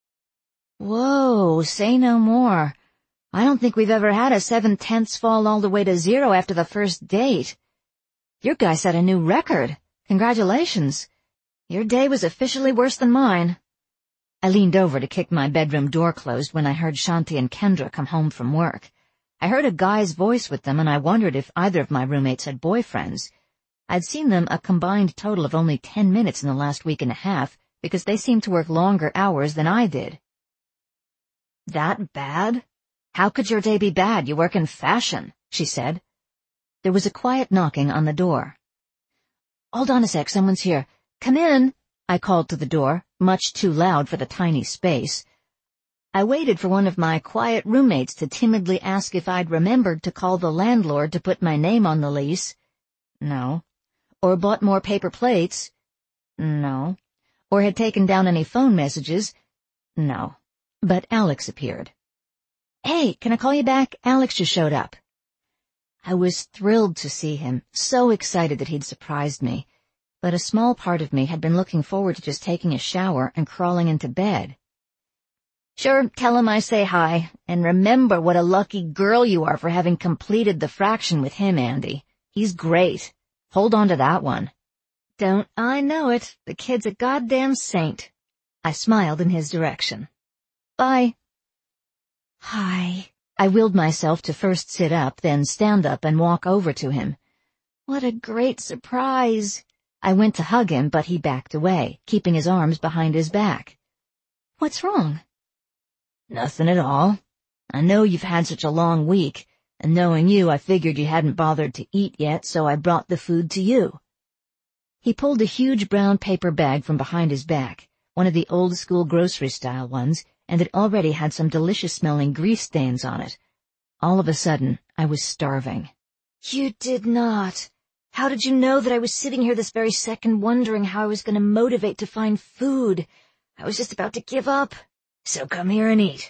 "Whoa, say no more. I don't think we've ever had a 7/10 fall all the way to 0 after the first date. Your guy set a new record. Congratulations. Your day was officially worse than mine." I leaned over to kick my bedroom door closed when I heard Shanti and Kendra come home from work. I heard a guy's voice with them, and I wondered if either of my roommates had boyfriends. I'd seen them a combined total of only 10 minutes in the last week and a half, because they seemed to work longer hours than I did. "That bad? How could your day be bad? You work in fashion," she said. There was a quiet knocking on the door. "Hold on a sec, someone's here. Come in," I called to the door, much too loud for the tiny space. I waited for one of my quiet roommates to timidly ask if I'd remembered to call the landlord to put my name on the lease. No. Or bought more paper plates. No. Or had taken down any phone messages. No. But Alex appeared. "Hey, can I call you back? Alex just showed up." I was thrilled to see him, so excited that he'd surprised me. But a small part of me had been looking forward to just taking a shower and crawling into bed. "Sure, tell him I say hi, and remember what a lucky girl you are for having completed the fraction with him, Andy. He's great. Hold on to that one." "Don't I know it? The kid's a goddamn saint." I smiled in his direction. Bye. Hi. I willed myself to first sit up, then stand up and walk over to him. What a great surprise. I went to hug him, but he backed away, keeping his arms behind his back. What's wrong? Nothing at all. I know you've had such a long week, and knowing you, I figured you hadn't bothered to eat yet, so I brought the food to you. He pulled a huge brown paper bag from behind his back, one of the old-school grocery-style ones, and it already had some delicious-smelling grease stains on it. All of a sudden, I was starving. You did not. How did you know that I was sitting here this very second wondering how I was going to motivate to find food? I was just about to give up. So come here and eat.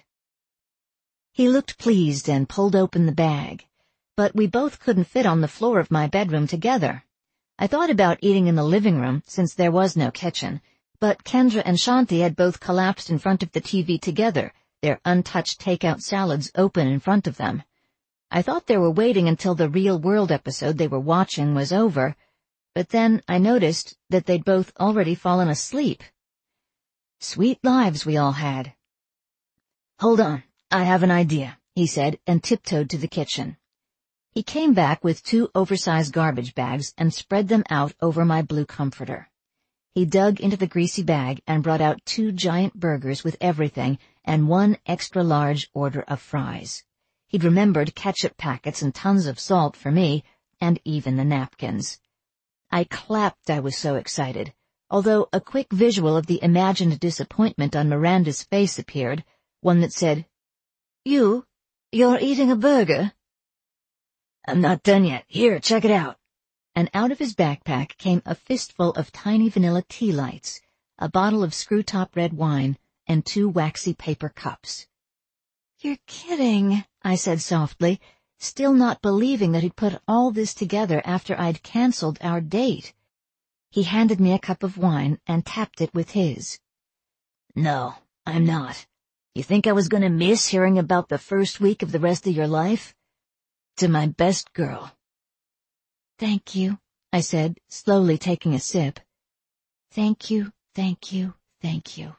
He looked pleased and pulled open the bag, but we both couldn't fit on the floor of my bedroom together. I thought about eating in the living room, since there was no kitchen, but Kendra and Shanti had both collapsed in front of the TV together, their untouched takeout salads open in front of them. I thought they were waiting until the Real World episode they were watching was over, but then I noticed that they'd both already fallen asleep. Sweet lives we all had. Hold on, I have an idea, he said, and tiptoed to the kitchen. He came back with 2 oversized garbage bags and spread them out over my blue comforter. He dug into the greasy bag and brought out 2 giant burgers with everything and 1 extra-large order of fries. He'd remembered ketchup packets and tons of salt for me, and even the napkins. I clapped, I was so excited, although a quick visual of the imagined disappointment on Miranda's face appeared, one that said, You're eating a burger? I'm not done yet. Here, check it out. And out of his backpack came a fistful of tiny vanilla tea lights, a bottle of screw-top red wine, and 2 waxy paper cups. You're kidding, I said softly, still not believing that he'd put all this together after I'd canceled our date. He handed me a cup of wine and tapped it with his. No, I'm not. You think I was going to miss hearing about the first week of the rest of your life? To my best girl. Thank you, I said, slowly taking a sip. Thank you, thank you, thank you.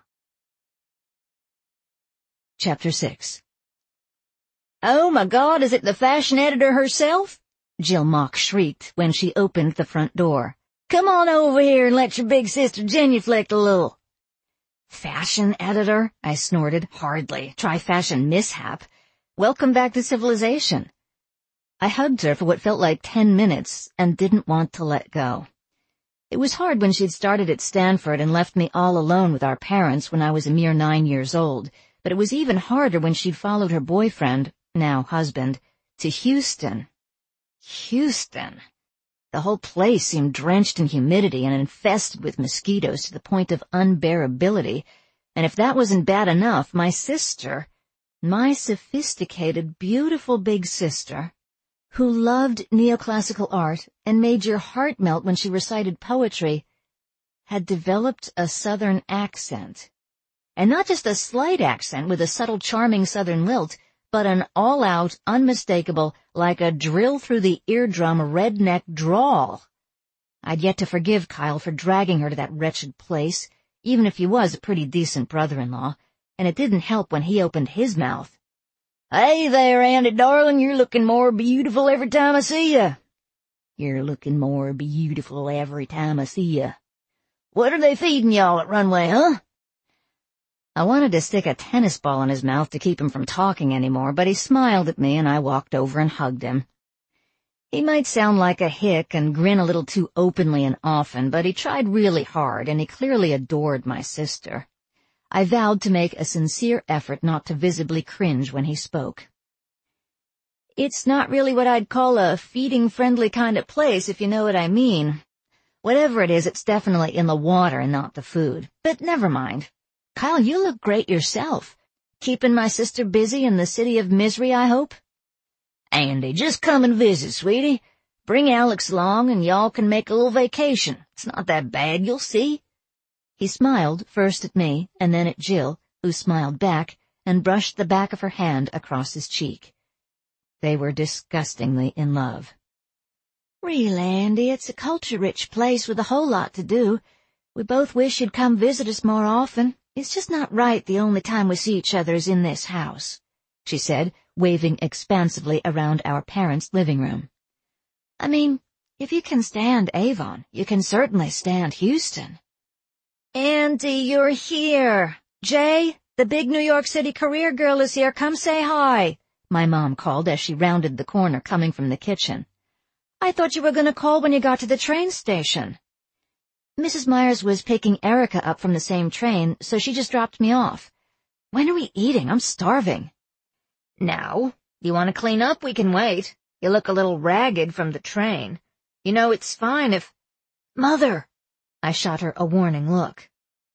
Chapter 6. Oh my God, is it the fashion editor herself? Jill Mock shrieked when she opened the front door. Come on over here and let your big sister genuflect a little. Fashion editor? I snorted. Hardly. Try fashion mishap. Welcome back to civilization. I hugged her for what felt like 10 minutes and didn't want to let go. It was hard when she'd started at Stanford and left me all alone with our parents when I was a mere 9 years old, but it was even harder when she'd followed her boyfriend, now husband, to Houston. Houston. The whole place seemed drenched in humidity and infested with mosquitoes to the point of unbearability, and if that wasn't bad enough, my sister, my sophisticated, beautiful big sister, who loved neoclassical art and made your heart melt when she recited poetry, had developed a Southern accent. And not just a slight accent with a subtle, charming Southern lilt, but an all-out, unmistakable, like a drill through the eardrum redneck drawl. I'd yet to forgive Kyle for dragging her to that wretched place, even if he was a pretty decent brother-in-law, and it didn't help when he opened his mouth. Hey there, Andy, darling, you're looking more beautiful every time I see you. You're looking more beautiful every time I see you. What are they feeding y'all at Runway, huh? I wanted to stick a tennis ball in his mouth to keep him from talking anymore, but he smiled at me and I walked over and hugged him. He might sound like a hick and grin a little too openly and often, but he tried really hard and he clearly adored my sister. I vowed to make a sincere effort not to visibly cringe when he spoke. It's not really what I'd call a feeding-friendly kind of place, if you know what I mean. Whatever it is, it's definitely in the water and not the food. But never mind. Kyle, you look great yourself. Keeping my sister busy in the city of misery, I hope? Andy, just come and visit, sweetie. Bring Alex along and y'all can make a little vacation. It's not that bad, you'll see. He smiled first at me and then at Jill, who smiled back and brushed the back of her hand across his cheek. They were disgustingly in love. Really, Andy, it's a culture-rich place with a whole lot to do. We both wish you'd come visit us more often. It's just not right the only time we see each other is in this house," she said, waving expansively around our parents' living room. "I mean, if you can stand Avon, you can certainly stand Houston." "Andy, you're here. Jay, the big New York City career girl is here. Come say hi," my mom called as she rounded the corner coming from the kitchen. "I thought you were going to call when you got to the train station." "Mrs. Myers was picking Erica up from the same train, so she just dropped me off. When are we eating? I'm starving." "Now, you want to clean up? We can wait. You look a little ragged from the train. You know, it's fine if—" "Mother!" I shot her a warning look.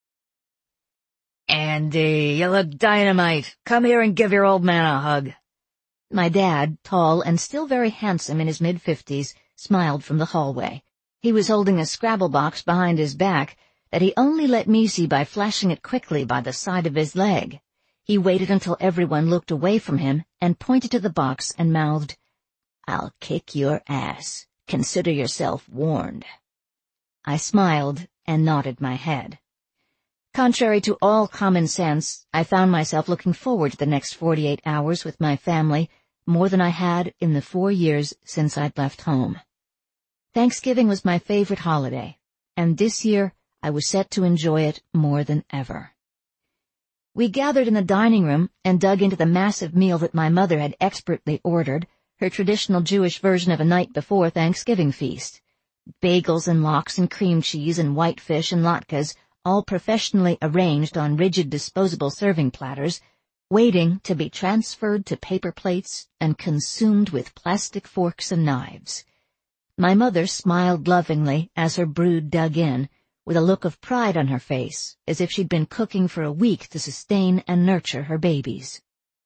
"Andy, you look dynamite. Come here and give your old man a hug." My dad, tall and still very handsome in his mid-50s, smiled from the hallway. He was holding a Scrabble box behind his back that he only let me see by flashing it quickly by the side of his leg. He waited until everyone looked away from him and pointed to the box and mouthed, "I'll kick your ass. Consider yourself warned." I smiled and nodded my head. Contrary to all common sense, I found myself looking forward to the next 48 hours with my family more than I had in the 4 years since I'd left home. Thanksgiving was my favorite holiday, and this year I was set to enjoy it more than ever. We gathered in the dining room and dug into the massive meal that my mother had expertly ordered, her traditional Jewish version of a night before Thanksgiving feast. Bagels and lox and cream cheese and white fish and latkes, all professionally arranged on rigid disposable serving platters, waiting to be transferred to paper plates and consumed with plastic forks and knives. My mother smiled lovingly as her brood dug in, with a look of pride on her face, as if she'd been cooking for a week to sustain and nurture her babies.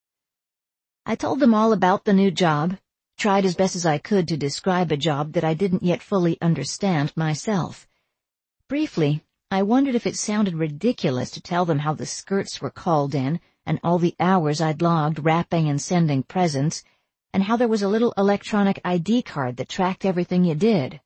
I told them all about the new job, tried as best as I could to describe a job that I didn't yet fully understand myself. Briefly, I wondered if it sounded ridiculous to tell them how the skirts were called in and all the hours I'd logged wrapping and sending presents, and how there was a little electronic ID card that tracked everything you did.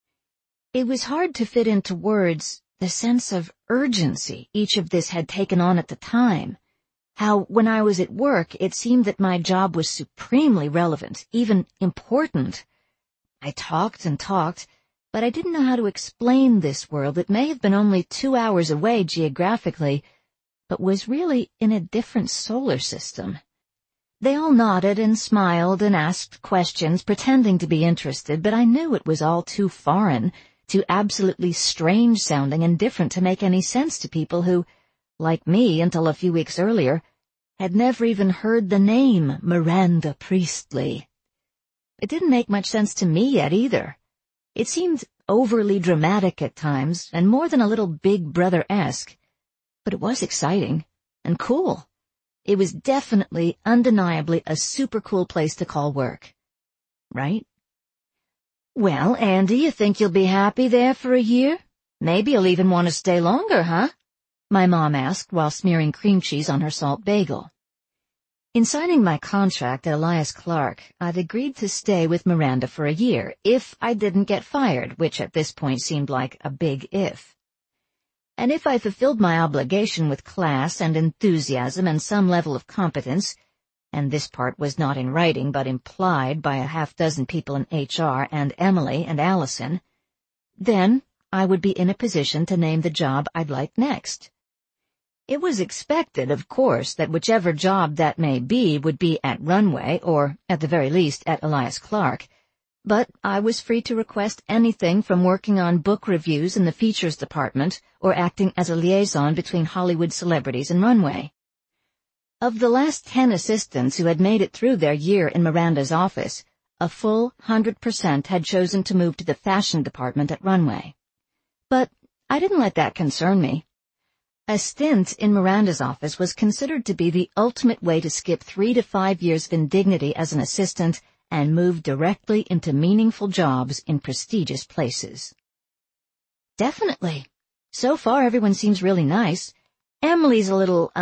It was hard to fit into words the sense of urgency each of this had taken on at the time, how when I was at work it seemed that my job was supremely relevant, even important. I talked and talked, but I didn't know how to explain this world that may have been only 2 hours away geographically, but was really in a different solar system. They all nodded and smiled and asked questions, pretending to be interested, but I knew it was all too foreign, too absolutely strange-sounding and different to make any sense to people who, like me until a few weeks earlier, had never even heard the name Miranda Priestley. It didn't make much sense to me yet either. It seemed overly dramatic at times and more than a little Big Brother-esque, but it was exciting and cool. It was definitely, undeniably a super cool place to call work. Right? "Well, Andy, you think you'll be happy there for a year? Maybe you'll even want to stay longer, huh?" my mom asked while smearing cream cheese on her salt bagel. In signing my contract at Elias Clark, I'd agreed to stay with Miranda for a year if I didn't get fired, which at this point seemed like a big if. And if I fulfilled my obligation with class and enthusiasm and some level of competence, and this part was not in writing but implied by a half-dozen people in HR and Emily and Allison, then I would be in a position to name the job I'd like next. It was expected, of course, that whichever job that may be would be at Runway, or, at the very least, at Elias Clark, but I was free to request anything from working on book reviews in the features department or acting as a liaison between Hollywood celebrities and Runway. Of the last 10 assistants who had made it through their year in Miranda's office, a full 100% had chosen to move to the fashion department at Runway. But I didn't let that concern me. A stint in Miranda's office was considered to be the ultimate way to skip 3 to 5 years of indignity as an assistant and move directly into meaningful jobs in prestigious places. Definitely. So far everyone seems really nice. Emily's a little,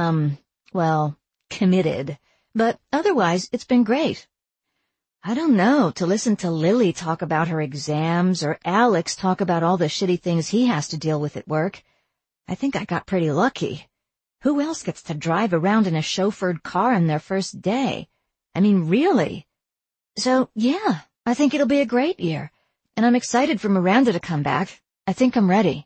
committed, but otherwise it's been great. I don't know, to listen to Lily talk about her exams or Alex talk about all the shitty things he has to deal with at work, I think I got pretty lucky. Who else gets to drive around in a chauffeured car on their first day? I mean, really? So, yeah, I think it'll be a great year, and I'm excited for Miranda to come back. I think I'm ready.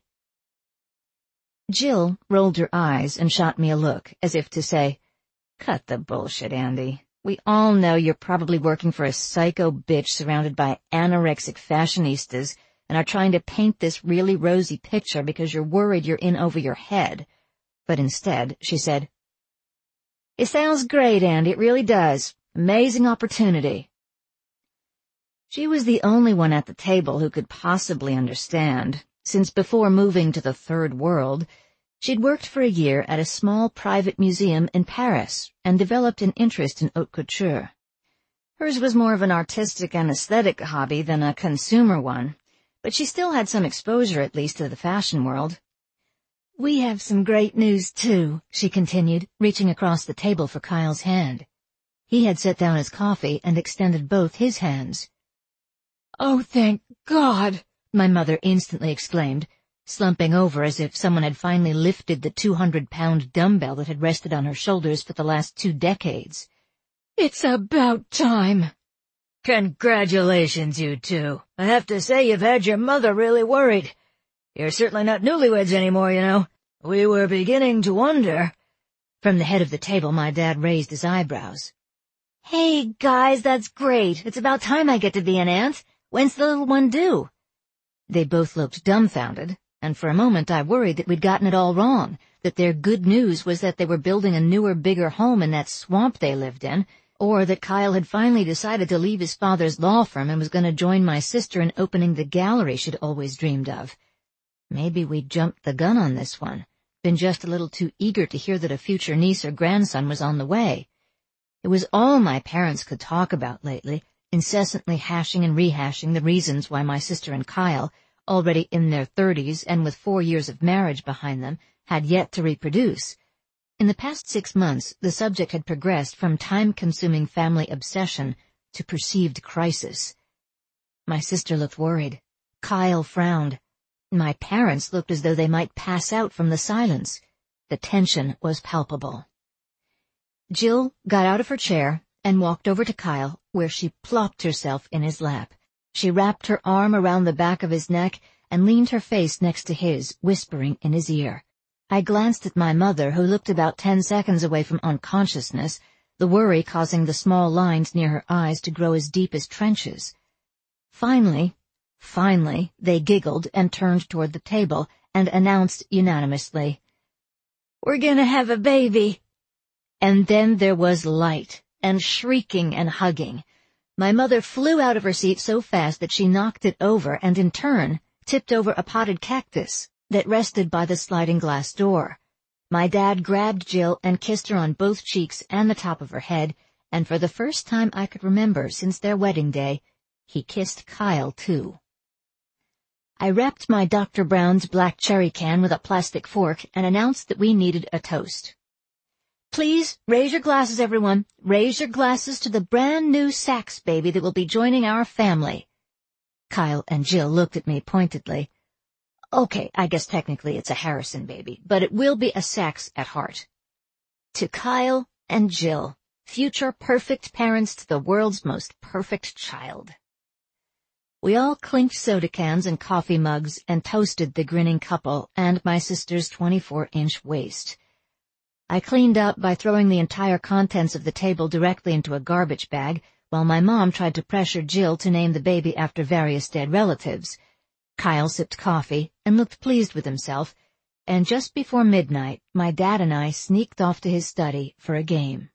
Jill rolled her eyes and shot me a look, as if to say, "Cut the bullshit, Andy. We all know you're probably working for a psycho bitch surrounded by anorexic fashionistas and are trying to paint this really rosy picture because you're worried you're in over your head." But instead, she said, "It sounds great, Andy, it really does. Amazing opportunity." She was the only one at the table who could possibly understand, since before moving to the third world, she'd worked for a year at a small private museum in Paris and developed an interest in haute couture. Hers was more of an artistic and aesthetic hobby than a consumer one, but she still had some exposure at least to the fashion world. "We have some great news, too," she continued, reaching across the table for Kyle's hand. He had set down his coffee and extended both his hands. "Oh, thank God!" my mother instantly exclaimed, slumping over as if someone had finally lifted the 200-pound dumbbell that had rested on her shoulders for the last 2 decades. "It's about time." Congratulations, you two. I have to say you've had your mother really worried. You're certainly not newlyweds anymore, you know. We were beginning to wonder. From the head of the table, my dad raised his eyebrows. "Hey, guys, that's great. It's about time I get to be an aunt. When's the little one due?" They both looked dumbfounded, and for a moment I worried that we'd gotten it all wrong, that their good news was that they were building a newer, bigger home in that swamp they lived in, or that Kyle had finally decided to leave his father's law firm and was going to join my sister in opening the gallery she'd always dreamed of. Maybe we'd jumped the gun on this one, been just a little too eager to hear that a future niece or grandson was on the way. It was all my parents could talk about lately, incessantly hashing and rehashing the reasons why my sister and Kyle, already in their 30s and with 4 years of marriage behind them, had yet to reproduce. In the past 6 months, the subject had progressed from time-consuming family obsession to perceived crisis. My sister looked worried. Kyle frowned. My parents looked as though they might pass out from the silence. The tension was palpable. Jill got out of her chair and walked over to Kyle, where she plopped herself in his lap. She wrapped her arm around the back of his neck and leaned her face next to his, whispering in his ear. I glanced at my mother, who looked about 10 seconds away from unconsciousness, the worry causing the small lines near her eyes to grow as deep as trenches. Finally, they giggled and turned toward the table and announced unanimously, "We're gonna have a baby." And then there was light, and shrieking and hugging. My mother flew out of her seat so fast that she knocked it over and, in turn, tipped over a potted cactus that rested by the sliding glass door. My dad grabbed Jill and kissed her on both cheeks and the top of her head, and for the first time I could remember since their wedding day, he kissed Kyle, too. I wrapped my Dr. Brown's black cherry can with a plastic fork and announced that we needed a toast. "Please, raise your glasses, everyone. Raise your glasses to the brand-new Sachs baby that will be joining our family." Kyle and Jill looked at me pointedly. "Okay, I guess technically it's a Harrison baby, but it will be a Sachs at heart." To Kyle and Jill, future perfect parents to the world's most perfect child. We all clinked soda cans and coffee mugs and toasted the grinning couple and my sister's 24-inch waist. I cleaned up by throwing the entire contents of the table directly into a garbage bag, while my mom tried to pressure Jill to name the baby after various dead relatives. Kyle sipped coffee and looked pleased with himself, and just before midnight, my dad and I sneaked off to his study for a game.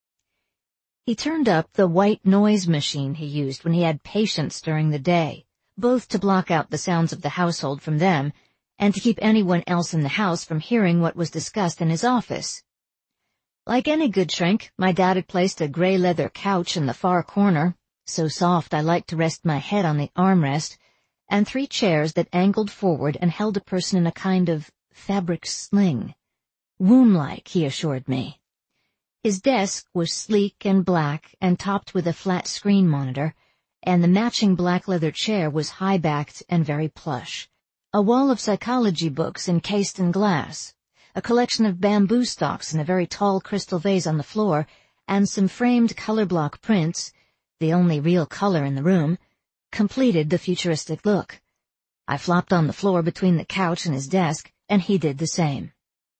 He turned up the white noise machine he used when he had patients during the day, both to block out the sounds of the household from them and to keep anyone else in the house from hearing what was discussed in his office. Like any good shrink, my dad had placed a gray leather couch in the far corner, so soft I liked to rest my head on the armrest, and 3 chairs that angled forward and held a person in a kind of fabric sling. Womb-like, he assured me. His desk was sleek and black and topped with a flat screen monitor, and the matching black leather chair was high-backed and very plush. A wall of psychology books encased in glass. a collection of bamboo stalks in a very tall crystal vase on the floor, and some framed color block prints, the only real color in the room, completed the futuristic look. I flopped on the floor between the couch and his desk, and he did the same.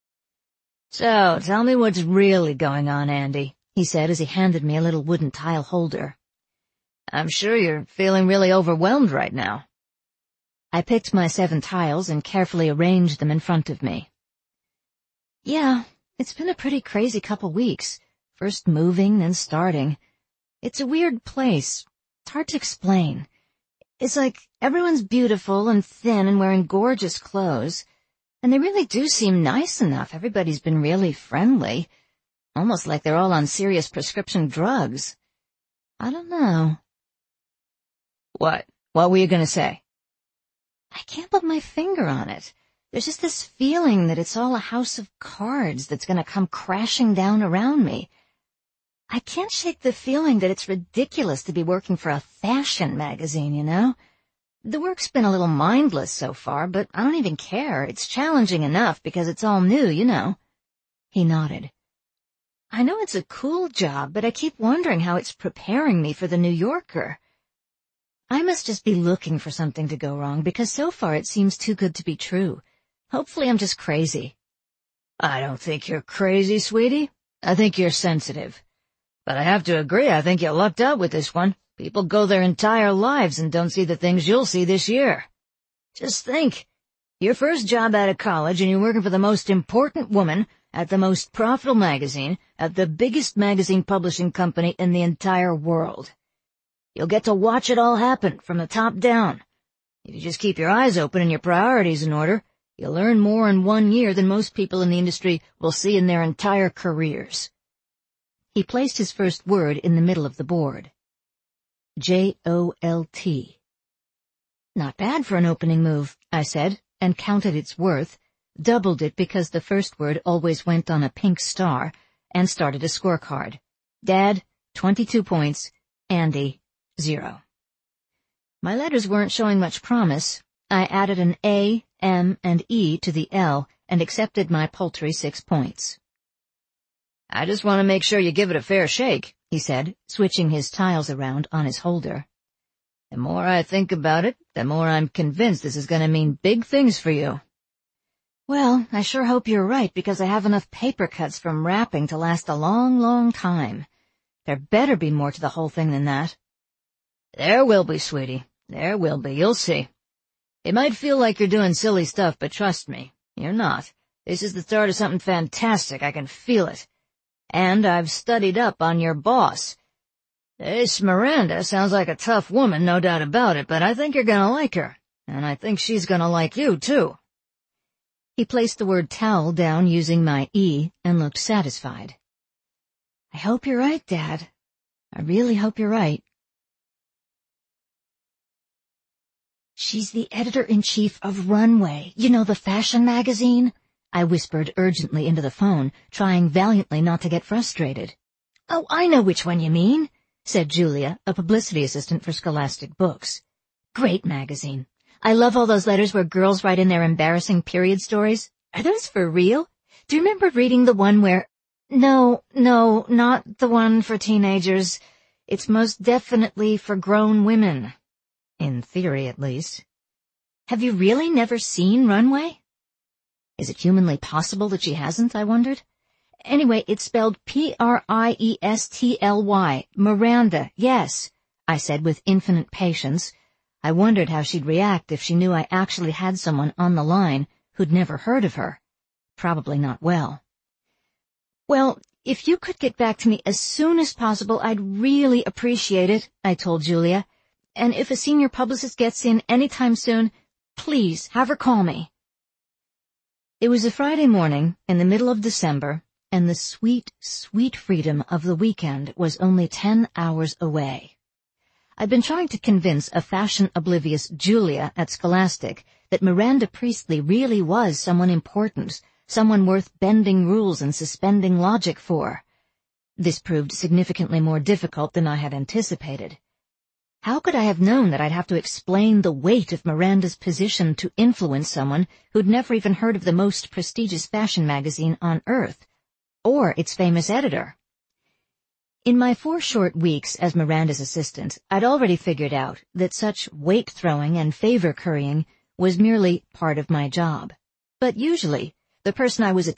"So, tell me what's really going on, Andy," he said as he handed me a little wooden tile holder. "I'm sure you're feeling really overwhelmed right now." I picked my 7 tiles and carefully arranged them in front of me. "Yeah, it's been a pretty crazy couple weeks. First moving, then starting. It's a weird place. It's hard to explain. It's like everyone's beautiful and thin and wearing gorgeous clothes. And they really do seem nice enough. Everybody's been really friendly. Almost like they're all on serious prescription drugs. I don't know." "What? What were you going to say?" "I can't put my finger on it. There's just this feeling that it's all a house of cards that's going to come crashing down around me. I can't shake the feeling that it's ridiculous to be working for a fashion magazine, you know? The work's been a little mindless so far, but I don't even care. It's challenging enough because it's all new, you know." He nodded. "I know it's a cool job, but I keep wondering how it's preparing me for the New Yorker. I must just be looking for something to go wrong, because so far it seems too good to be true. Hopefully I'm just crazy." "I don't think you're crazy, sweetie. I think you're sensitive. But I have to agree, I think you lucked out with this one. People go their entire lives and don't see the things you'll see this year. Just think, your first job out of college and you're working for the most important woman at the most profitable magazine at the biggest magazine publishing company in the entire world. You'll get to watch it all happen from the top down. If you just keep your eyes open and your priorities in order, you'll learn more in 1 year than most people in the industry will see in their entire careers." He placed his first word in the middle of the board. JOLT. "Not bad for an opening move," I said, and counted its worth, doubled it because the first word always went on a pink star, and started a scorecard. Dad, 22 points. Andy, 0. My letters weren't showing much promise. I added an A, M, and E to the L and accepted my paltry 6 points. "I just want to make sure you give it a fair shake," he said, switching his tiles around on his holder. "The more I think about it, the more I'm convinced this is going to mean big things for you." "Well, I sure hope you're right, because I have enough paper cuts from wrapping to last a long, long time. There better be more to the whole thing than that." "There will be, sweetie. There will be. You'll see. It might feel like you're doing silly stuff, but trust me, you're not. This is the start of something fantastic. I can feel it. And I've studied up on your boss. This Miranda sounds like a tough woman, no doubt about it, but I think you're gonna like her. And I think she's gonna like you, too." He placed the word towel down using my E and looked satisfied. "I hope you're right, Dad. I really hope you're right." "She's the editor-in-chief of Runway, you know, the fashion magazine?" I whispered urgently into the phone, trying valiantly not to get frustrated. "Oh, I know which one you mean," said Julia, a publicity assistant for Scholastic Books. "Great magazine. I love all those letters where girls write in their embarrassing period stories. Are those for real? Do you remember reading the one where—" No, not the one for teenagers. It's most definitely for grown women. In theory, at least. Have you really never seen Runway? Is it humanly possible that she hasn't, I wondered? Anyway, it's spelled Priestly, Miranda, yes, I said with infinite patience. I wondered how she'd react if she knew I actually had someone on the line who'd never heard of her. Probably not well. "Well, if you could get back to me as soon as possible, I'd really appreciate it," I told Julia. "And if a senior publicist gets in any time soon, please have her call me." It was a Friday morning in the middle of December, and the sweet, sweet freedom of the weekend was only 10 hours away. I'd been trying to convince a fashion-oblivious Julia at Scholastic that Miranda Priestly really was someone important, someone worth bending rules and suspending logic for. This proved significantly more difficult than I had anticipated. How could I have known that I'd have to explain the weight of Miranda's position to influence someone who'd never even heard of the most prestigious fashion magazine on Earth, or its famous editor? In my 4 short weeks as Miranda's assistant, I'd already figured out that such weight-throwing and favor-currying was merely part of my job. But usually, the person I was